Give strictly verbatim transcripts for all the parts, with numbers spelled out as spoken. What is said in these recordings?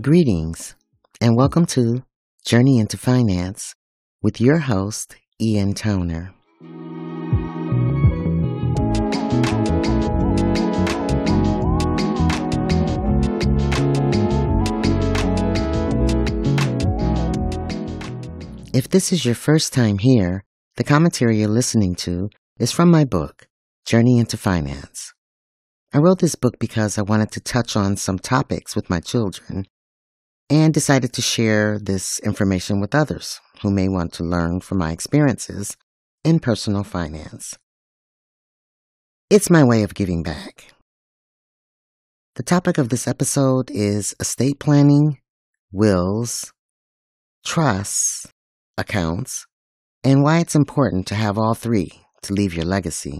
Greetings, and welcome to Journey into Finance with your host, Ian Toner. If this is your first time here, the commentary you're listening to is from my book, Journey into Finance. I wrote this book because I wanted to touch on some topics with my children and decided to share this information with others who may want to learn from my experiences in personal finance. It's my way of giving back. The topic of this episode is estate planning, wills, trusts, accounts, and why it's important to have all three to leave your legacy.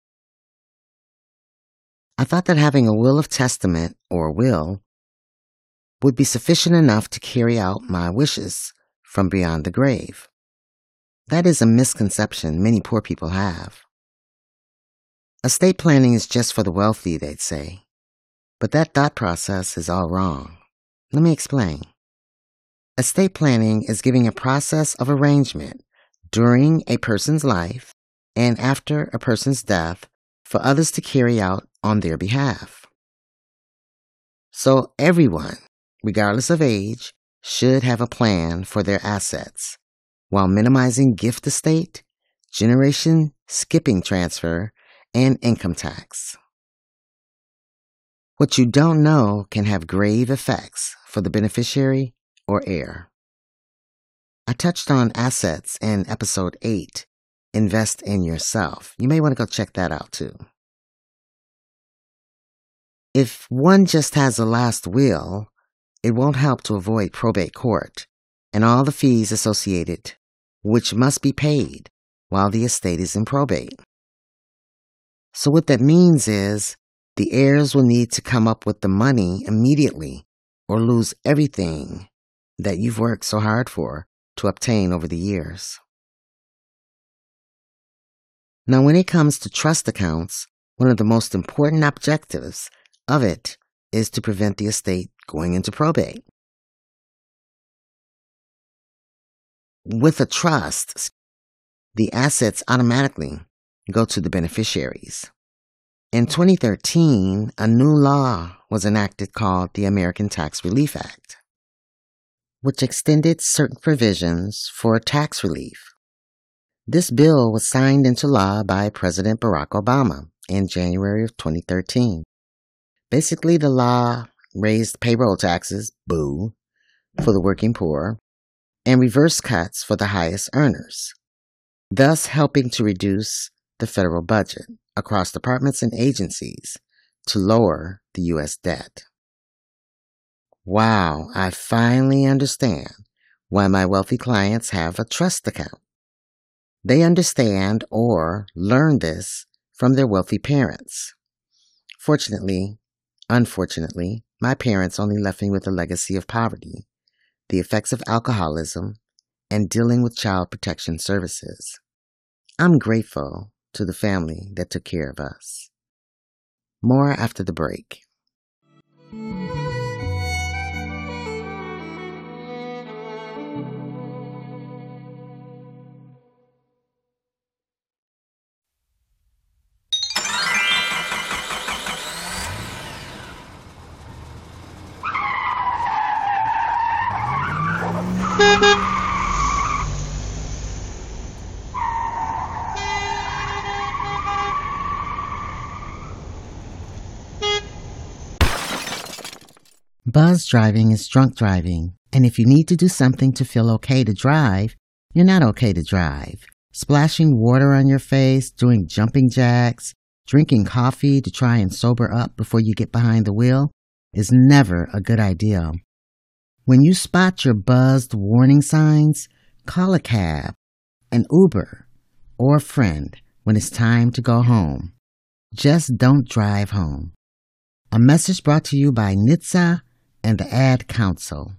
I thought that having a will of testament, or will, would be sufficient enough to carry out my wishes from beyond the grave. That is a misconception many poor people have. Estate planning is just for the wealthy, they'd say. But that thought process is all wrong. Let me explain. Estate planning is giving a process of arrangement during a person's life and after a person's death for others to carry out on their behalf. So everyone, regardless of age, should have a plan for their assets while minimizing gift estate, generation skipping transfer, and income tax. What you don't know can have grave effects for the beneficiary or heir. I touched on assets in episode eight, Invest in Yourself. You may want to go check that out too. If one just has a last will, it won't help to avoid probate court and all the fees associated, which must be paid while the estate is in probate. So what that means is the heirs will need to come up with the money immediately or lose everything that you've worked so hard for to obtain over the years. Now, when it comes to trust accounts, one of the most important objectives of it is to prevent the estate going into probate. With a trust, the assets automatically go to the beneficiaries. In twenty thirteen, a new law was enacted called the American Tax Relief Act, which extended certain provisions for tax relief. This bill was signed into law by President Barack Obama in January of twenty thirteen. Basically, the law raised payroll taxes, boo, for the working poor, and reversed cuts for the highest earners, thus helping to reduce the federal budget across departments and agencies to lower the U S debt. Wow, I finally understand why my wealthy clients have a trust account. They understand or learn this from their wealthy parents. Fortunately, unfortunately, my parents only left me with a legacy of poverty, the effects of alcoholism, and dealing with child protection services. I'm grateful to the family that took care of us. More after the break. Buzz driving is drunk driving, and if you need to do something to feel okay to drive, you're not okay to drive. Splashing water on your face, doing jumping jacks, drinking coffee to try and sober up before you get behind the wheel is never a good idea. When you spot your buzzed warning signs, call a cab, an Uber, or a friend when it's time to go home. Just don't drive home. A message brought to you by N H T S A and the Ad Council.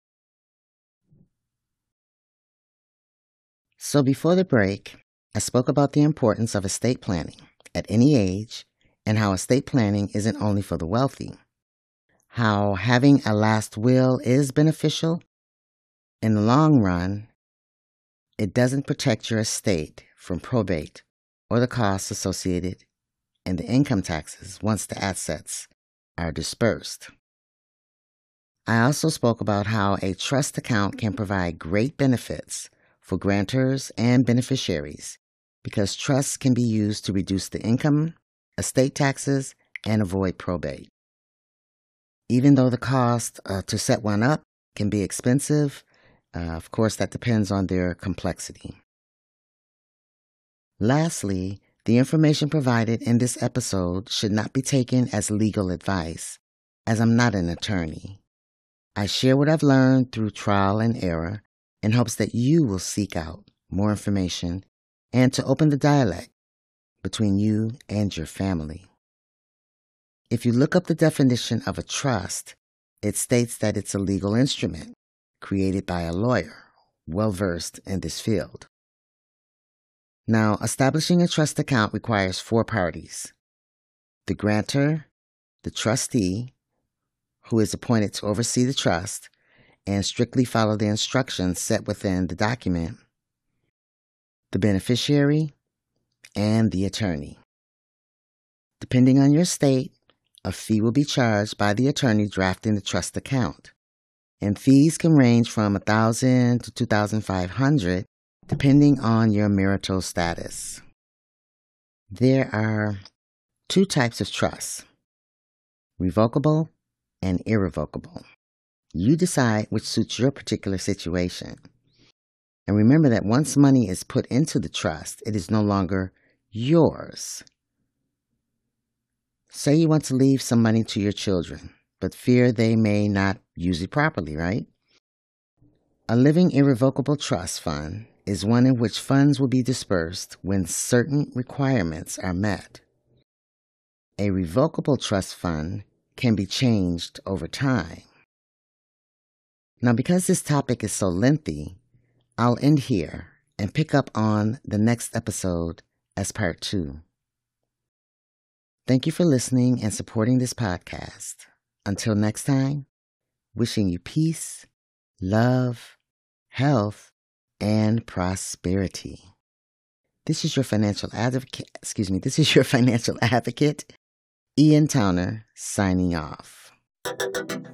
So before the break, I spoke about the importance of estate planning at any age and how estate planning isn't only for the wealthy. how having a last will is beneficial. In the long run, it doesn't protect your estate from probate or the costs associated and the income taxes once the assets are dispersed. I also spoke about how a trust account can provide great benefits for grantors and beneficiaries because trusts can be used to reduce the income, estate taxes, and avoid probate. Even though the cost uh, to set one up can be expensive, uh, of course that depends on their complexity. Lastly, the information provided in this episode should not be taken as legal advice, as I'm not an attorney. I share what I've learned through trial and error in hopes that you will seek out more information and to open the dialogue between you and your family. If you look up the definition of a trust, it states that it's a legal instrument created by a lawyer well-versed in this field. Now, establishing a trust account requires four parties: the grantor, the trustee, who is appointed to oversee the trust and strictly follow the instructions set within the document, the beneficiary, and the attorney. Depending on your state, a fee will be charged by the attorney drafting the trust account, and fees can range from one thousand dollars to two thousand five hundred dollars depending on your marital status. There are two types of trusts: revocable and irrevocable. You decide which suits your particular situation. And remember that once money is put into the trust, it is no longer yours. Say you want to leave some money to your children, but fear they may not use it properly, right? A living irrevocable trust fund is one in which funds will be dispersed when certain requirements are met. A revocable trust fund can be changed over time. Now, because this topic is so lengthy, I'll end here and pick up on the next episode as part two. Thank you for listening and supporting this podcast. Until next time, wishing you peace, love, health, and prosperity. This is your financial advocate, excuse me, this is your financial advocate, Ian Towner, signing off.